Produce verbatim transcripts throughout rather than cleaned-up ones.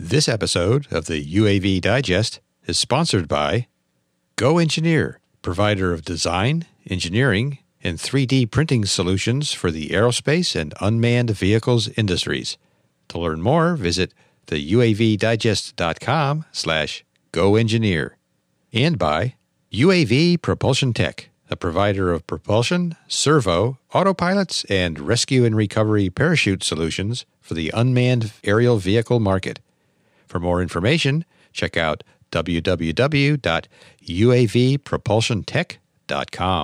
This episode of the U A V Digest is sponsored by Go Engineer, provider of design, engineering, and three D printing solutions for the aerospace and unmanned vehicles industries. To learn more, visit the U A V digest dot com slash go engineer. And by U A V Propulsion Tech, a provider of propulsion, servo, autopilots, and rescue and recovery parachute solutions for the unmanned aerial vehicle market. For more information, check out w w w dot u a v propulsion tech dot com.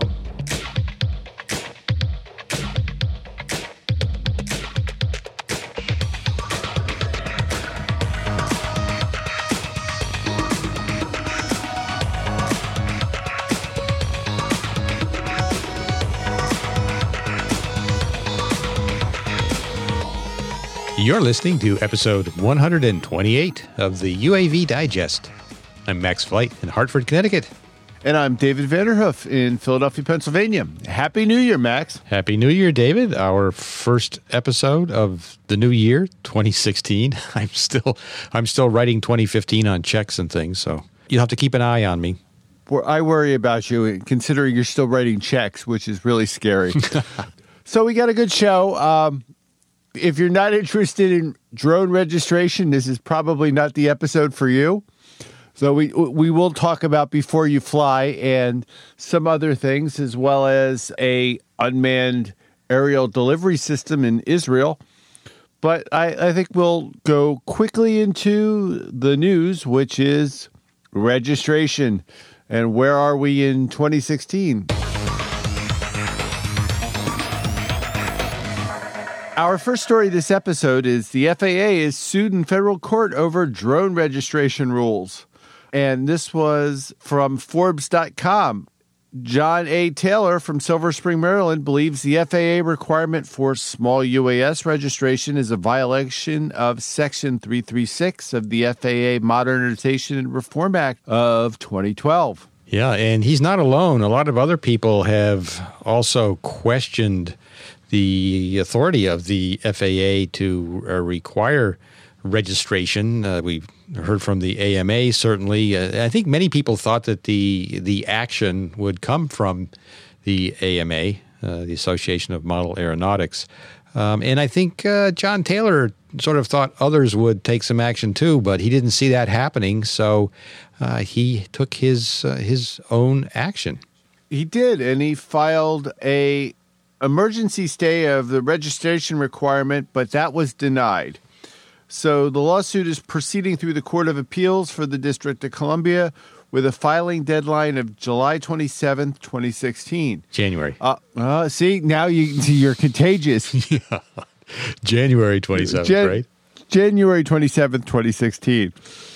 You're listening to episode one hundred twenty-eight of the U A V Digest. I'm Max Flight in Hartford, Connecticut. And I'm David Vanderhoof in Philadelphia, Pennsylvania. Happy New Year, Max. Happy New Year, David. Our first episode of the new year, twenty sixteen. I'm still I'm still writing twenty fifteen on checks and things, so you'll have to keep an eye on me. I worry about you, considering you're still writing checks, which is really scary. So we got a good show. Um, if you're not interested in drone registration, this is probably not the episode for you. So we we will talk about Before You Fly and some other things, as well as a unmanned aerial delivery system in Israel. But I, I think we'll go quickly into the news, which is registration. And where are we in twenty sixteen? Our first story this episode is the F A A is sued in federal court over drone registration rules. And this was from Forbes dot com. John A. Taylor from Silver Spring, Maryland, believes the F A A requirement for small U A S registration is a violation of Section three thirty-six of the F A A Modernization and Reform Act of twenty twelve. Yeah, and he's not alone. A lot of other people have also questioned the authority of the F A A to uh, require registration. Uh, we've heard from the A M A, certainly. Uh, I think many people thought that the the action would come from the A M A, uh, the Association of Model Aeronautics. Um, and I think uh, John Taylor sort of thought others would take some action too, but he didn't see that happening, so uh, he took his uh, his own action. He did, and he filed a emergency stay of the registration requirement, but that was denied. So the lawsuit is proceeding through the Court of Appeals for the District of Columbia with a filing deadline of July twenty-seventh, twenty sixteen. January. Uh, uh, see, now you, you're contagious. Yeah. January twenty-seventh, Jan- right? January twenty-seventh, twenty sixteen.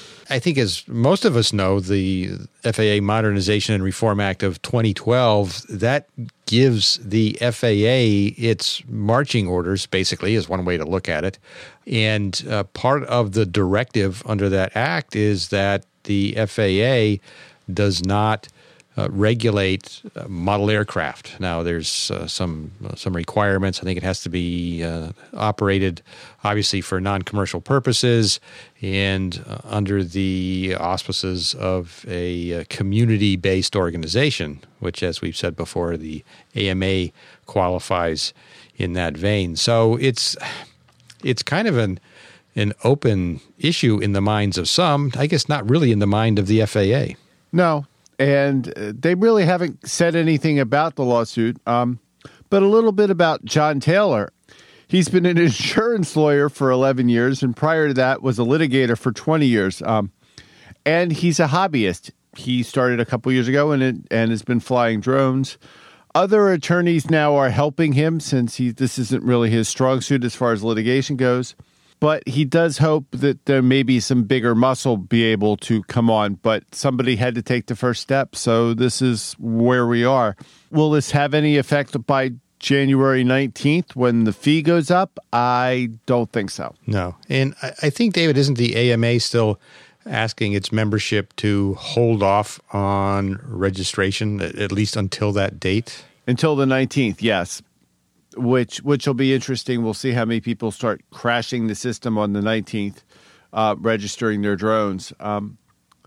I think, as most of us know, the F A A Modernization and Reform Act of twenty twelve, that gives the F A A its marching orders, basically, is one way to look at it. And uh, part of the directive under that act is that the F A A does not uh, regulate uh, model aircraft. Now, there's uh, some uh, some requirements. I think it has to be uh, operated, obviously, for non-commercial purposes and uh, under the auspices of a uh, community-based organization, which, as we've said before, the A M A qualifies in that vein. So it's it's kind of an an open issue in the minds of some, I guess not really in the mind of the F A A. No, and they really haven't said anything about the lawsuit, um, but a little bit about John Taylor. He's been an insurance lawyer for eleven years, and prior to that was a litigator for twenty years. Um, and he's a hobbyist. He started a couple years ago and, it, and has been flying drones. Other attorneys now are helping him since he this isn't really his strong suit as far as litigation goes. But he does hope that there may be some bigger muscle be able to come on. But somebody had to take the first step, so this is where we are. Will this have any effect by January nineteenth when the fee goes up? I don't think so. No. And I, I think, David, isn't the A M A still asking its membership to hold off on registration, at least until that date? Until the nineteenth, yes. Which which will be interesting. We'll see how many people start crashing the system on the nineteenth. uh, registering their drones. Um,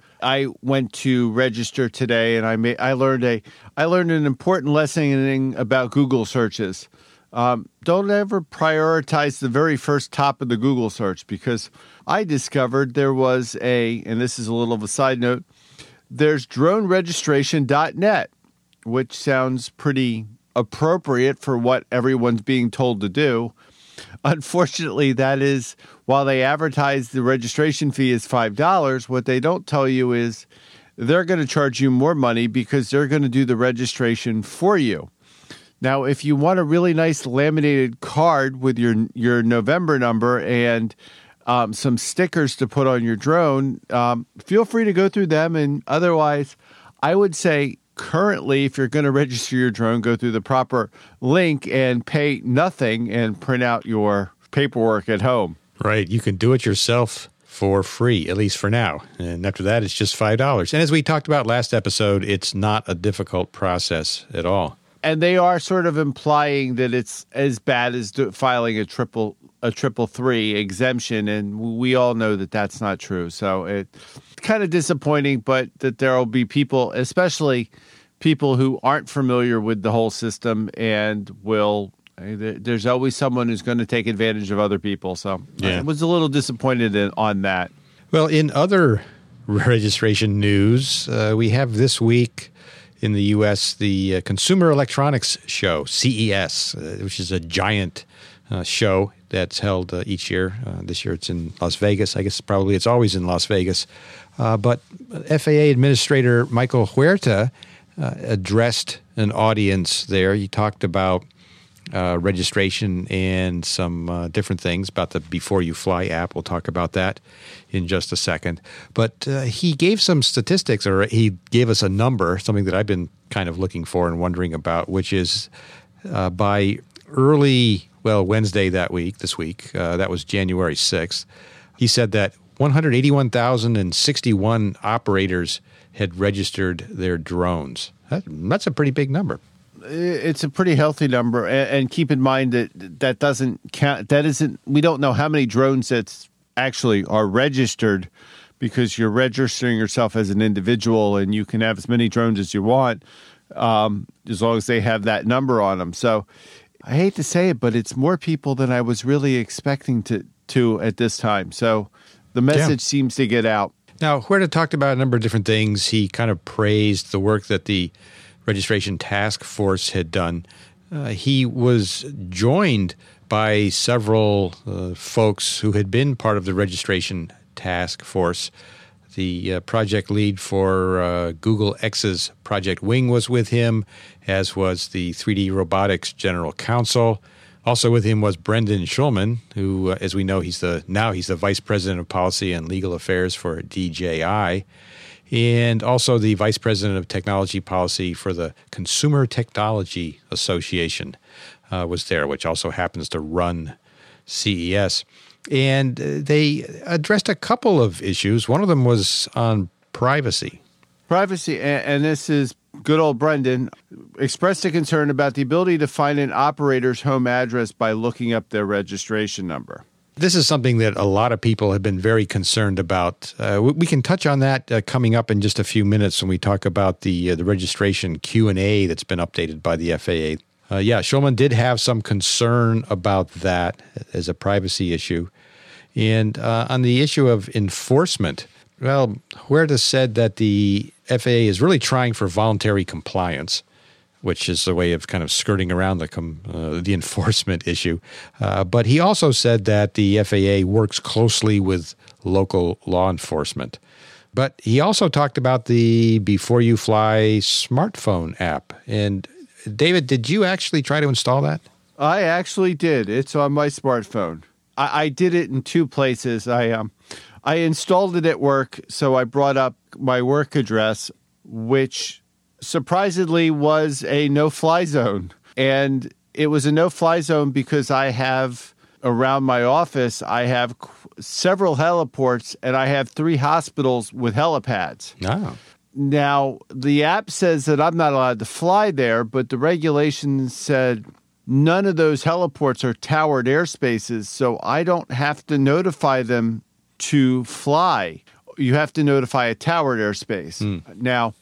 I went to register today, and I made, I learned a I learned an important lesson about Google searches. Um, don't ever prioritize the very first top of the Google search, because I discovered there was a, and this is a little of a side note, there's drone registration dot net, which sounds pretty appropriate for what everyone's being told to do. Unfortunately, that is, while they advertise the registration fee is five dollars, what they don't tell you is they're going to charge you more money because they're going to do the registration for you. Now, if you want a really nice laminated card with your your November number and um, some stickers to put on your drone, um, feel free to go through them. And otherwise, I would say currently, if you're going to register your drone, go through the proper link and pay nothing and print out your paperwork at home. Right. You can do it yourself for free, at least for now. And after that, it's just five dollars. And as we talked about last episode, it's not a difficult process at all. And they are sort of implying that it's as bad as do, filing a triple a triple three exemption, and we all know that that's not true. So it's kind of disappointing, but that there will be people, especially people who aren't familiar with the whole system, and will. There's always someone who's going to take advantage of other people. So yeah. I was a little disappointed in, on that. Well, in other registration news, uh, we have this week in the U S the uh, Consumer Electronics Show, C E S, uh, which is a giant uh, show that's held uh, each year. Uh, this year it's in Las Vegas. I guess probably it's always in Las Vegas. Uh, but F A A Administrator Michael Huerta uh, addressed an audience there. He talked about uh, registration and some uh, different things about the Before You Fly app. We'll talk about that in just a second. But uh, he gave some statistics, or he gave us a number, something that I've been kind of looking for and wondering about, which is uh, by early, well, Wednesday that week, this week, uh, that was January sixth, he said that one hundred eighty-one thousand sixty-one operators had registered their drones. That, that's a pretty big number. It's a pretty healthy number, and keep in mind that that doesn't count. That isn't. We don't know how many drones that's actually are registered, because you're registering yourself as an individual, and you can have as many drones as you want, um, as long as they have that number on them. So, I hate to say it, but it's more people than I was really expecting to to at this time. So, the message yeah. seems to get out. Now, Huerta talked about a number of different things. He kind of praised the work that the Registration Task Force had done. Uh, he was joined by several uh, folks who had been part of the Registration Task Force. The uh, project lead for uh, Google X's Project Wing was with him, as was the three D Robotics General Counsel. Also with him was Brendan Schulman, who, uh, as we know, he's the now he's the Vice President of Policy and Legal Affairs for D J I. And also the Vice President of Technology Policy for the Consumer Technology Association uh, was there, which also happens to run C E S. And uh, they addressed a couple of issues. One of them was on privacy. Privacy, and, and this is good old Brendan, expressed a concern about the ability to find an operator's home address by looking up their registration number. This is something that a lot of people have been very concerned about. Uh, we, we can touch on that uh, coming up in just a few minutes when we talk about the uh, the registration Q and A that's been updated by the F A A. Uh, yeah, Schulman did have some concern about that as a privacy issue. And uh, on the issue of enforcement, well, Huerta said that the F A A is really trying for voluntary compliance, which is a way of kind of skirting around the com, uh, the enforcement issue. Uh, but he also said that the F A A works closely with local law enforcement. But he also talked about the Before You Fly smartphone app. And David, did you actually try to install that? I actually did. It's on my smartphone. I, I did it in two places. I um, I installed it at work, so I brought up my work address, which surprisingly was a no-fly zone. And it was a no-fly zone because I have, around my office, I have several heliports, and I have three hospitals with helipads. Oh. Now, the app says that I'm not allowed to fly there, but the regulations said none of those heliports are towered airspaces, so I don't have to notify them to fly, you have to notify a towered airspace. Mm. Now,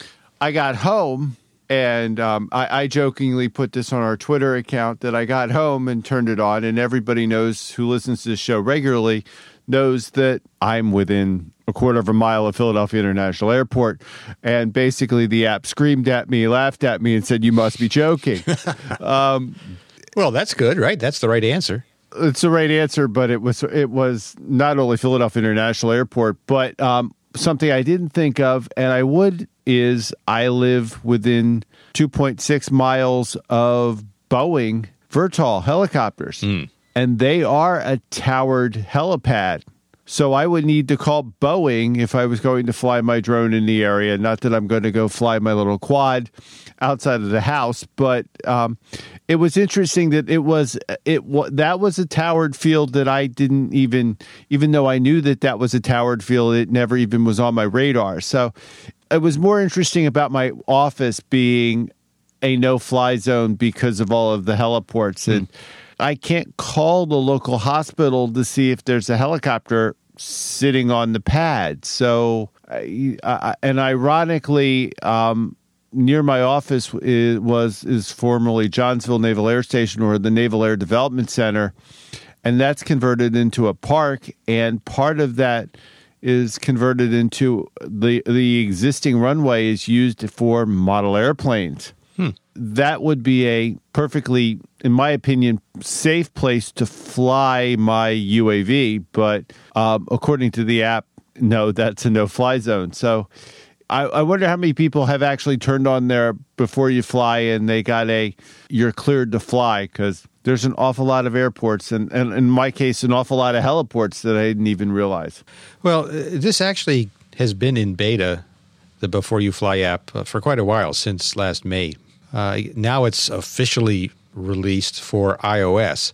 I got home, and um, I, I jokingly put this on our Twitter account that I got home and turned it on, and everybody knows who listens to this show regularly knows that I'm within a quarter of a mile of Philadelphia International Airport. And basically the app screamed at me, laughed at me, and said, "You must be joking." um, well, that's good, right? That's the right answer. It's the right answer, but it was it was not only Philadelphia International Airport, but um, something I didn't think of, and I would, is I live within two point six miles of Boeing Vertol helicopters. Mm. And they are a towered helipad. So I would need to call Boeing if I was going to fly my drone in the area. Not that I'm going to go fly my little quad outside of the house, but um, it was interesting that it was it that was a towered field that I didn't even, even though I knew that that was a towered field, it never even was on my radar. So it was more interesting about my office being a no-fly zone because of all of the heliports. And mm. I can't call the local hospital to see if there's a helicopter sitting on the pad. So, I, I, and ironically, um, near my office is, was is formerly Johnsville Naval Air Station, or the Naval Air Development Center, and that's converted into a park. And part of that is converted into the the existing runway is used for model airplanes. Hmm. That would be a perfectly, in my opinion, safe place to fly my U A V. But um, according to the app, no, that's a no-fly zone. So I, I wonder how many people have actually turned on their before you fly and they got a, you're cleared to fly, because there's an awful lot of airports, and, and in my case, an awful lot of heliports that I didn't even realize. Well, uh, this actually has been in beta, the Before You Fly app, uh, for quite a while, since last May. Uh, now it's officially released for iOS,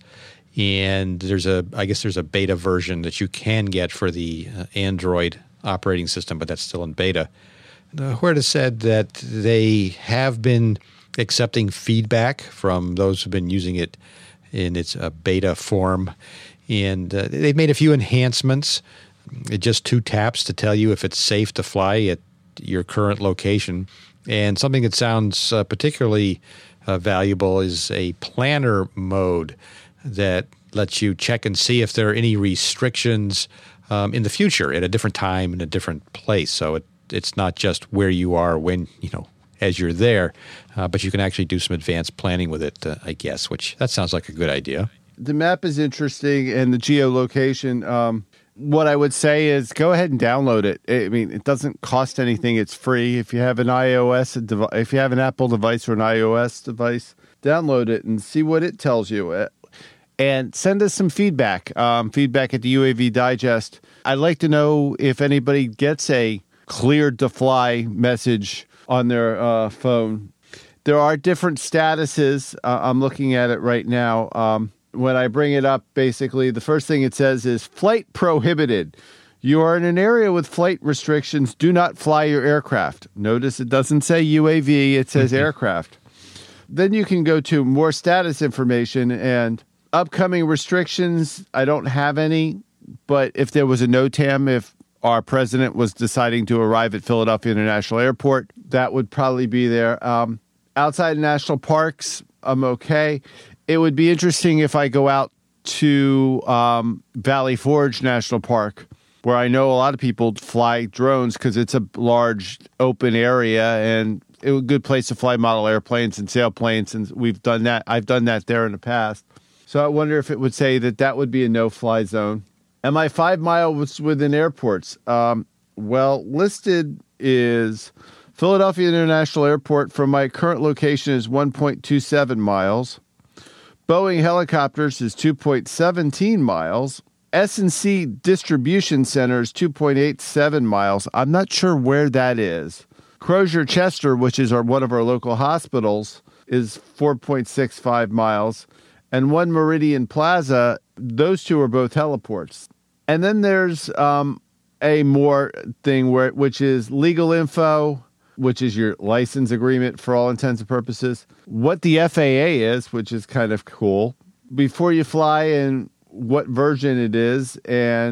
and there's a, I guess there's a beta version that you can get for the uh, Android operating system, but that's still in beta. Uh, where it is said that they have been accepting feedback from those who've been using it in its uh, beta form, and uh, they've made a few enhancements. It just two taps to tell you if it's safe to fly at your current location. And something that sounds uh, particularly uh, valuable is a planner mode that lets you check and see if there are any restrictions um, in the future at a different time in a different place. So it, it's not just where you are when, you know, as you're there, uh, but you can actually do some advanced planning with it, uh, I guess, which that sounds like a good idea. The map is interesting, and the geolocation. Um, what I would say is go ahead and download it. I mean, it doesn't cost anything. It's free. If you have an iOS, dev- if you have an Apple device or an iOS device, download it and see what it tells you. And send us some feedback. Um, feedback at the U A V Digest. I'd like to know if anybody gets a cleared to fly message on their uh, phone. There are different statuses. Uh, I'm looking at it right now. Um, when I bring it up, basically, the first thing it says is flight prohibited. You are in an area with flight restrictions. Do not fly your aircraft. Notice it doesn't say U A V. It says aircraft. Then you can go to more status information and upcoming restrictions. I don't have any, but if there was a NOTAM, if our president was deciding to arrive at Philadelphia International Airport, that would probably be there. Um, outside national parks, I'm okay. It would be interesting if I go out to um, Valley Forge National Park, where I know a lot of people fly drones because it's a large open area and it was a good place to fly model airplanes and sailplanes, and we've done that. I've done that there in the past. So I wonder if it would say that that would be a no-fly zone. Am I five miles within airports? Um, well, listed is Philadelphia International Airport from my current location is one point two seven miles. Boeing Helicopters is two point one seven miles. S and C Distribution Center is two point eight seven miles. I'm not sure where that is. Crozier Chester, which is our, one of our local hospitals, is four point six five miles. And One Meridian Plaza, those two are both heliports. And then there's um, a more thing where, which is legal info, which is your license agreement for all intents and purposes. What the F A A is, which is kind of cool. Before you fly and what version it is, and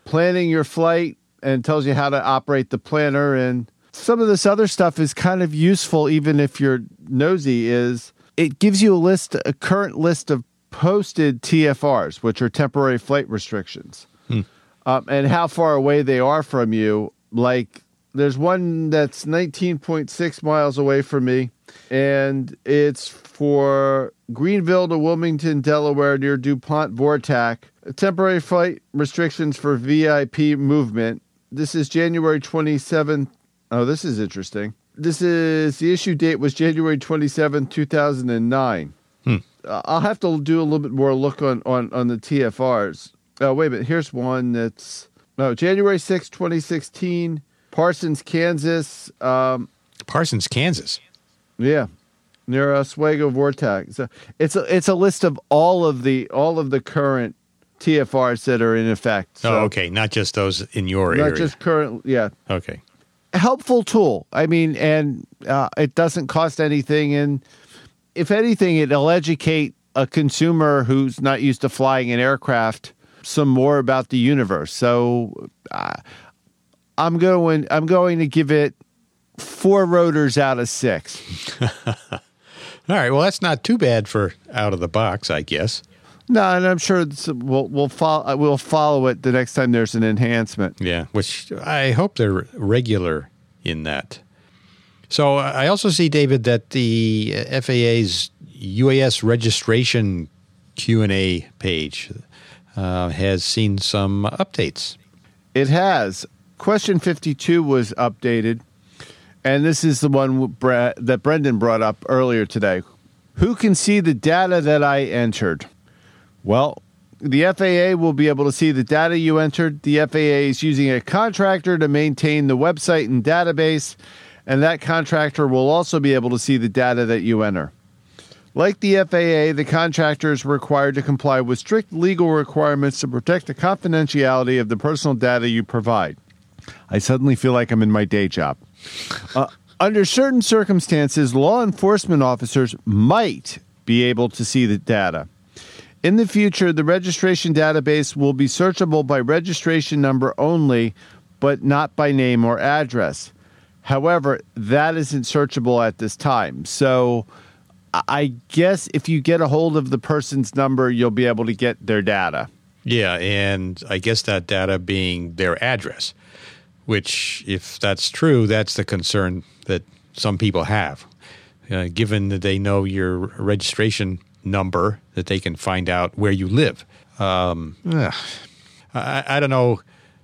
planning your flight and tells you how to operate the planner. And some of this other stuff is kind of useful, even if you're nosy, is it gives you a list, a current list of posted T F Rs, which are temporary flight restrictions, hmm. um, and how far away they are from you. Like, there's one that's nineteen point six miles away from me, and it's for Greenville to Wilmington, Delaware, near DuPont Vortac. Temporary flight restrictions for V I P movement. This is January twenty-seventh. Oh, this is interesting. This is, the issue date was January twenty-seventh, two thousand nine. Hmm. I'll have to do a little bit more look on, on, on the T F Rs. Oh, wait a minute. Here's one that's, no, January sixth, twenty sixteen, Parsons, Kansas. Um, Parsons, Kansas? Yeah, near Oswego Vortex. So it's a, it's a list of all of the all of the current T F Rs that are in effect. So oh, okay. Not just those in your not area. Not just current, yeah. Okay. A helpful tool. I mean, and uh, it doesn't cost anything, and if anything, it'll educate a consumer who's not used to flying an aircraft some more about the universe. So uh, I'm going. I'm going to give it four rotors out of six. All right. Well, that's not too bad for out of the box, I guess. No, and I'm sure we'll we'll follow we'll follow it the next time there's an enhancement. Yeah, which I hope they're regular in that. So I also see, David, that the F A A's U A S registration Q and A page uh, has seen some updates. It has. Question fifty-two was updated, and this is the one that Brendan brought up earlier today. Who can see the data that I entered? Well, the F A A will be able to see the data you entered. The F A A is using a contractor to maintain the website and database, and that contractor will also be able to see the data that you enter. Like the F A A, the contractor is required to comply with strict legal requirements to protect the confidentiality of the personal data you provide. I suddenly feel like I'm in my day job. Uh, under certain circumstances, law enforcement officers might be able to see the data. In the future, the registration database will be searchable by registration number only, but not by name or address. However, that isn't searchable at this time. So I guess if you get a hold of the person's number, you'll be able to get their data. Yeah, and I guess that data being their address, which, if that's true, that's the concern that some people have. Uh, given that they know your registration number, that they can find out where you live. Um, ugh, I, I don't know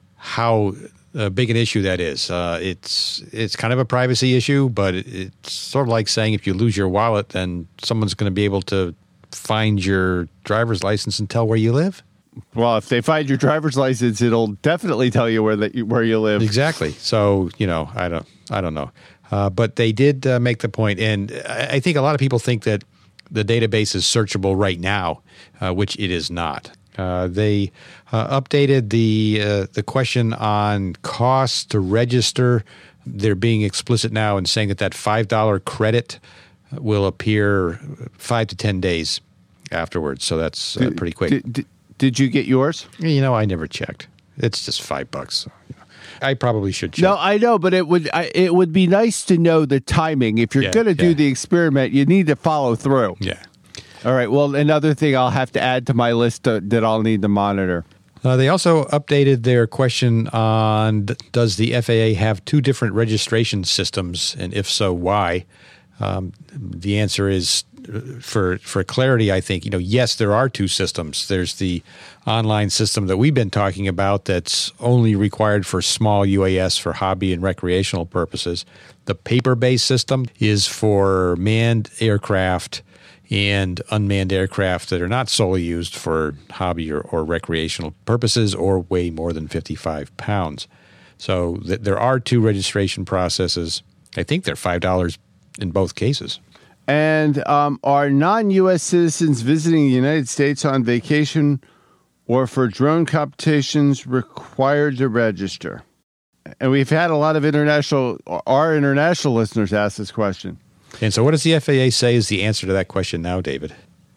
how uh, big an issue that is. Uh, it's it's kind of a privacy issue, but it, it's sort of like saying if you lose your wallet, then someone's going to be able to find your driver's license and tell where you live. Well, if they find your driver's license, it'll definitely tell you where that where you live. Exactly. So, you know, I don't I don't know, uh, but they did uh, make the point, and I, I think a lot of people think that the database is searchable right now, uh, which it is not. Uh, they uh, updated the uh, the question on costs to register. They're being explicit now and saying that that five dollar credit will appear five to ten days afterwards. So that's uh, pretty quick. Did, did, did you get yours? You know, I never checked. It's just five bucks. So, you know. I probably should check. No, I know, but it would I, it would be nice to know the timing. If you're Yeah, going to do yeah. the experiment, you need to follow through. Yeah. All right. Well, another thing I'll have to add to my list uh, that I'll need to monitor. Uh, they also updated their question on does the F A A have two different registration systems, and if so, why? Um, the answer is, for for clarity, I think, you know, yes, there are two systems. There's the online system that we've been talking about that's only required for small U A S for hobby and recreational purposes. The paper-based system is for manned aircraft and unmanned aircraft that are not solely used for hobby or, or recreational purposes or weigh more than fifty-five pounds. So th- there are two registration processes. I think they're five dollars in both cases. And um, are non-U S citizens visiting the United States on vacation or for drone competitions required to register? And we've had a lot of international, our international listeners ask this question. And so what does the F A A say is the answer to that question now, David?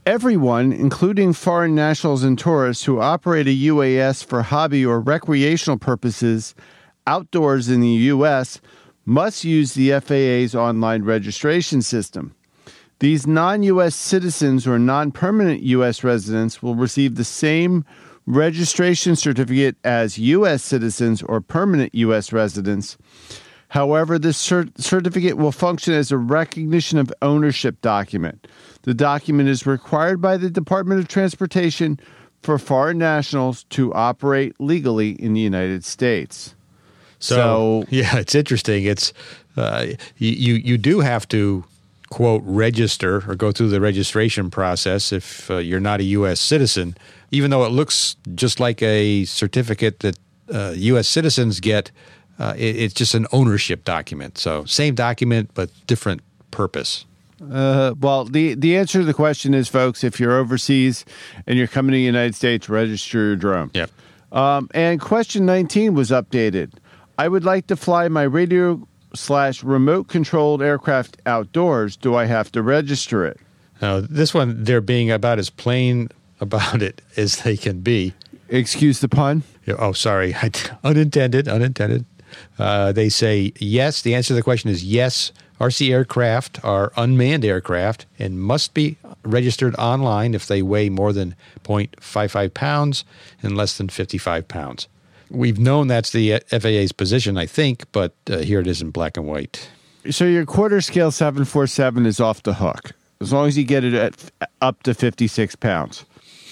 Everyone, including foreign nationals and tourists who operate a U A S for hobby or recreational purposes outdoors in the U S, must use the F A A's online registration system. These non-U S citizens or non-permanent U S residents will receive the same registration certificate as U S citizens or permanent U S residents. However, this cert- certificate will function as a recognition of ownership document. The document is required by the Department of Transportation for foreign nationals to operate legally in the United States. So, So- yeah, it's interesting. It's uh, you you do have to, quote, register or go through the registration process if uh, you're not a U S citizen, even though it looks just like a certificate that uh, U S citizens get. Uh, it, it's just an ownership document. So same document, but different purpose. Uh, well, the, the answer to the question is, folks, if you're overseas and you're coming to the United States, register your drone. Yeah. Um, and question nineteen was updated. I would like to fly my radio slash remote controlled aircraft outdoors. Do I have to register it? Now, this one, they're being about as plain about it as they can be. Excuse the pun? Yeah, oh, sorry. unintended, unintended. Uh, they say yes. The answer to the question is yes. R C aircraft are unmanned aircraft and must be registered online if they weigh more than zero point five five pounds and less than fifty-five pounds. We've known that's the F A A's position, I think, but uh, here it is in black and white. So your quarter scale seven forty-seven is off the hook, as long as you get it at up to fifty-six pounds.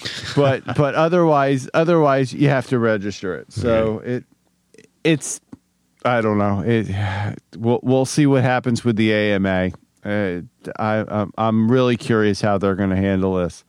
But but otherwise, otherwise you have to register it. So it it's I don't know. It we'll we'll see what happens with the A M A. Uh, I I'm, I'm really curious how they're going to handle this.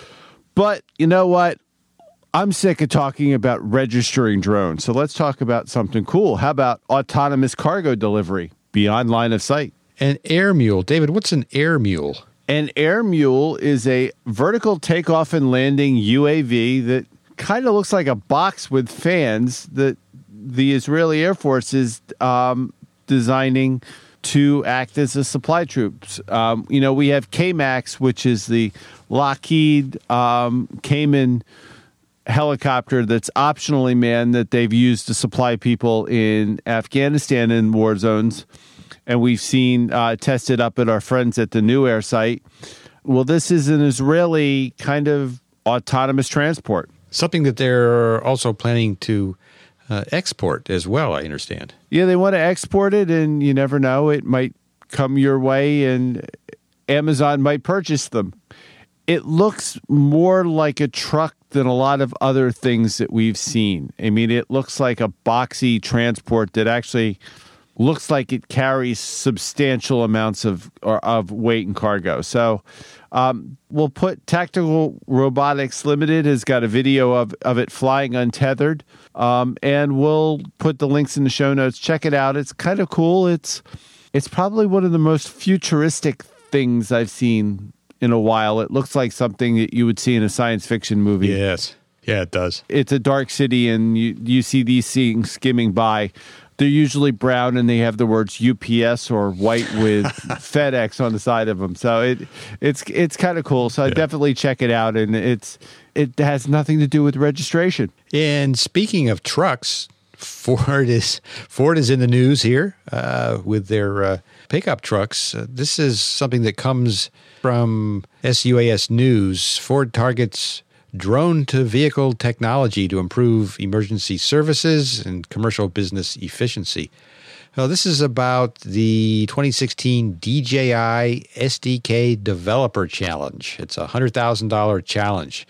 But you know what? I'm sick of talking about registering drones. So let's talk about something cool. How about autonomous cargo delivery beyond line of sight? An air mule. David, what's an air mule? An air mule is a vertical takeoff and landing U A V that kind of looks like a box with fans that the Israeli Air Force is um, designing to act as a supply troops. Um, you know, we have K MAX, which is the Lockheed um, Cayman helicopter that's optionally manned that they've used to supply people in Afghanistan in war zones. And we've seen uh, tested up at our friends at the New Air site. Well, this is an Israeli kind of autonomous transport. Something that they're also planning to uh, export as well, I understand. Yeah, they want to export it, and you never know. It might come your way, and Amazon might purchase them. It looks more like a truck than a lot of other things that we've seen. I mean, it looks like a boxy transport that actually looks like it carries substantial amounts of or of weight and cargo. So um, we'll put Tactical Robotics Limited has got a video of, of it flying untethered, um, and we'll put the links in the show notes. Check it out. It's kind of cool. It's it's probably one of the most futuristic things I've seen in a while. It looks like something that you would see in a science fiction movie. Yes. Yeah, it does. It's a dark city, and you, you see these things skimming by. They're usually brown, and they have the words U P S or white with FedEx on the side of them. So it it's it's kind of cool. So yeah. Definitely check it out. And it's it has nothing to do with registration. And speaking of trucks, Ford is Ford is in the news here uh, with their uh, pickup trucks. Uh, this is something that comes from S U A S News. Ford targets drone-to-vehicle technology to improve emergency services and commercial business efficiency. Well, this is about the twenty sixteen D J I S D K Developer Challenge. It's a one hundred thousand dollars challenge.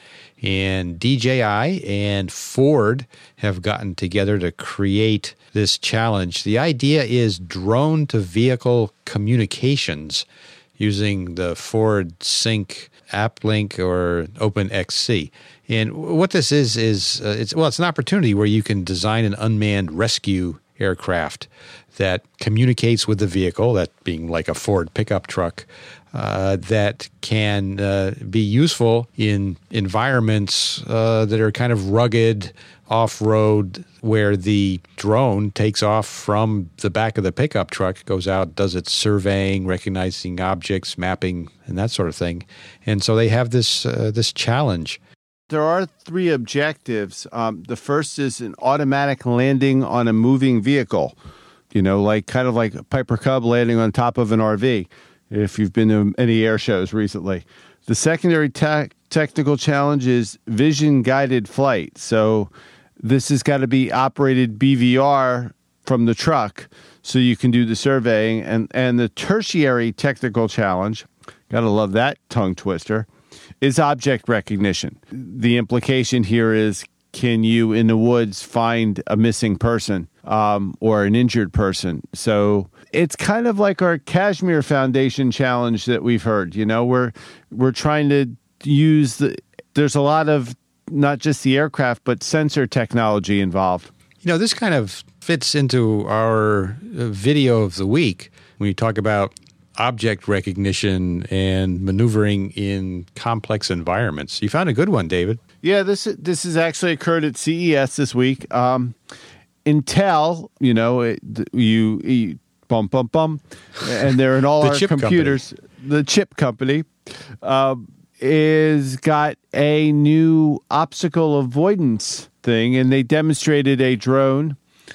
And D J I and Ford have gotten together to create this challenge. The idea is drone-to-vehicle communications using the Ford Sync AppLink or OpenXC. And what this is, is uh, it's well, it's an opportunity where you can design an unmanned rescue aircraft that communicates with the vehicle, that being like a Ford pickup truck, uh, that can uh, be useful in environments uh, that are kind of rugged, off-road, where the drone takes off from the back of the pickup truck, goes out, does its surveying, recognizing objects, mapping, and that sort of thing. And so they have this uh, this challenge. There are three objectives. Um, the first is an automatic landing on a moving vehicle, you know, like kind of like Piper Cub landing on top of an R V, if you've been to any air shows recently. The secondary te- technical challenge is vision-guided flight. So this has got to be operated B V R from the truck so you can do the surveying. And, and the tertiary technical challenge, got to love that tongue twister, is object recognition. The implication here is, can you in the woods find a missing person um, or an injured person? So it's kind of like our Kashmir Foundation challenge that we've heard. You know, we're we're trying to use the. There's a lot of not just the aircraft, but sensor technology involved. You know, this kind of fits into our video of the week when you talk about object recognition and maneuvering in complex environments. You found a good one, David. Yeah, this this has actually occurred at C E S this week. Um, Intel, you know, it, you, you bum bum bum, and they're in all our computers. Company. The chip company uh, is got a new obstacle avoidance thing, and they demonstrated a drone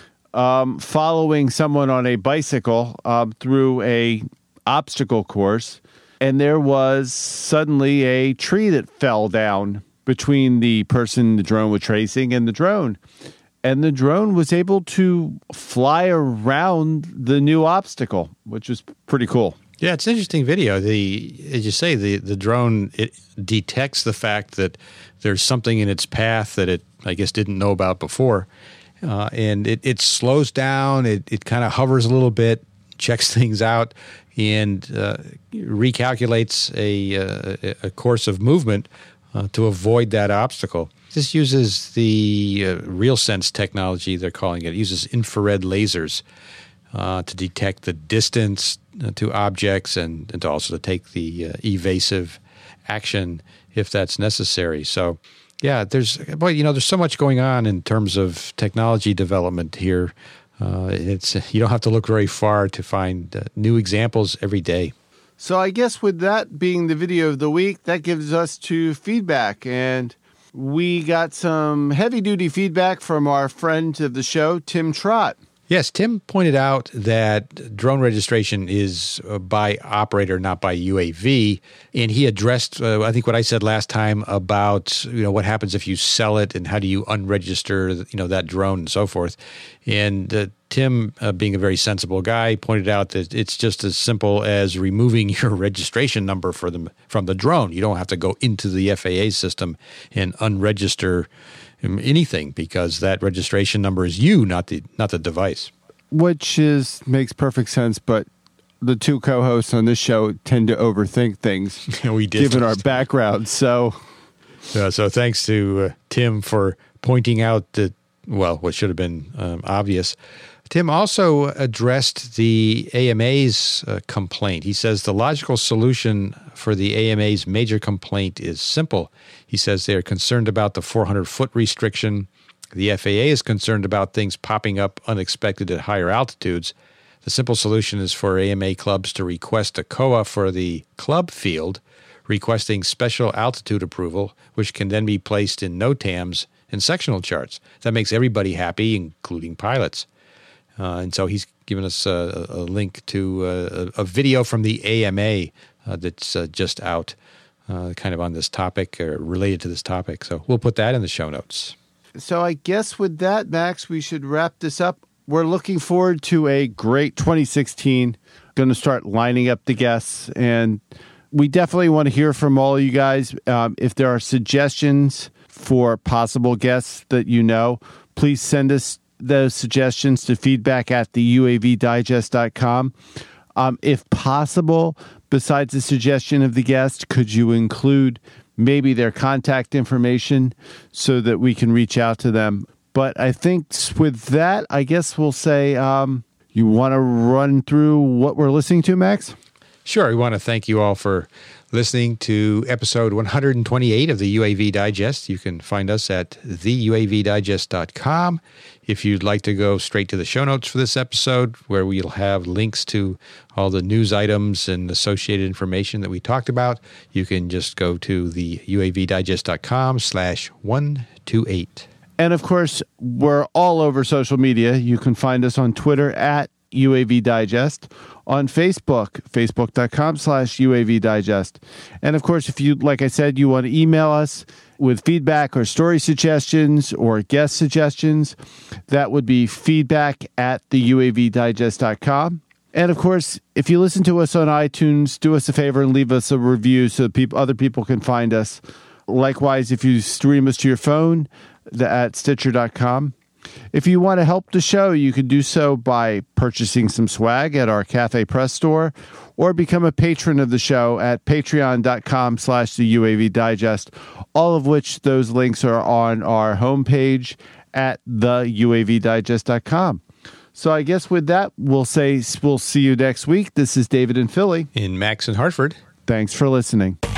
um, following someone on a bicycle uh, through a obstacle course, and there was suddenly a tree that fell down between the person the drone was tracing and the drone. And the drone was able to fly around the new obstacle, which was pretty cool. Yeah, it's an interesting video. The as you say, the, the drone, it detects the fact that there's something in its path that it, I guess, didn't know about before. Uh, and it, it slows down, it, it kind of hovers a little bit, checks things out, and uh, recalculates a, uh, a course of movement uh, to avoid that obstacle. This uses the uh, RealSense technology, they're calling it. It uses infrared lasers uh, to detect the distance uh, to objects and, and to also to take the uh, evasive action if that's necessary. So, yeah, there's boy, you know, there's so much going on in terms of technology development here. Uh, it's you don't have to look very far to find uh, new examples every day. So I guess with that being the video of the week, that gives us to feedback. And we got some heavy-duty feedback from our friend of the show, Tim Trott. Yes, Tim pointed out that drone registration is by operator, not by U A V, and he addressed, uh, I think, what I said last time about you know what happens if you sell it and how do you unregister you know that drone and so forth. And uh, Tim, uh, being a very sensible guy, pointed out that it's just as simple as removing your registration number for them from the drone. You don't have to go into the F A A system and unregister anything because that registration number is you, not the not the device. Which is makes perfect sense, but the two co-hosts on this show tend to overthink things. We did, given our background. So, uh, so thanks to uh, Tim for pointing out that well, what should have been um, obvious. Tim also addressed the A M A's uh, complaint. He says the logical solution for the A M A's major complaint is simple. He says they are concerned about the four hundred foot restriction. The F A A is concerned about things popping up unexpected at higher altitudes. The simple solution is for A M A clubs to request a C O A for the club field, requesting special altitude approval, which can then be placed in NOTAMs and sectional charts. That makes everybody happy, including pilots. Uh, and so he's given us a, a link to a, a video from the A M A uh, that's uh, just out uh, kind of on this topic or related to this topic. So we'll put that in the show notes. So I guess with that, Max, we should wrap this up. We're looking forward to a great twenty sixteen. Going to start lining up the guests. And we definitely want to hear from all of you guys. Um, if there are suggestions for possible guests that you know, please send us those suggestions to feedback at the U A V digest dot com. Um, if possible, besides the suggestion of the guest, could you include maybe their contact information so that we can reach out to them? But I think with that, I guess we'll say, um, you want to run through what we're listening to, Max? Sure. We want to thank you all for listening to episode one hundred twenty-eight of the U A V Digest. You can find us at the U A V digest dot com. If you'd like to go straight to the show notes for this episode, where we'll have links to all the news items and associated information that we talked about, you can just go to the U A V digest dot com slash one twenty-eight. And of course, we're all over social media. You can find us on Twitter at U A V Digest, on Facebook, facebook dot com slash U A V Digest. And of course, if you, like I said, you want to email us with feedback or story suggestions or guest suggestions, that would be feedback at the U A V digest dot com. And of course, if you listen to us on iTunes, do us a favor and leave us a review so people, other people can find us. Likewise, if you stream us to your phone, the, at stitcher dot com. If you want to help the show, you can do so by purchasing some swag at our Cafe Press store or become a patron of the show at patreon dot com slash the U A V Digest, all of which those links are on our homepage at the U A V digest dot com. So I guess with that, we'll say we'll see you next week. This is David in Philly. In Max in Hartford. Thanks for listening.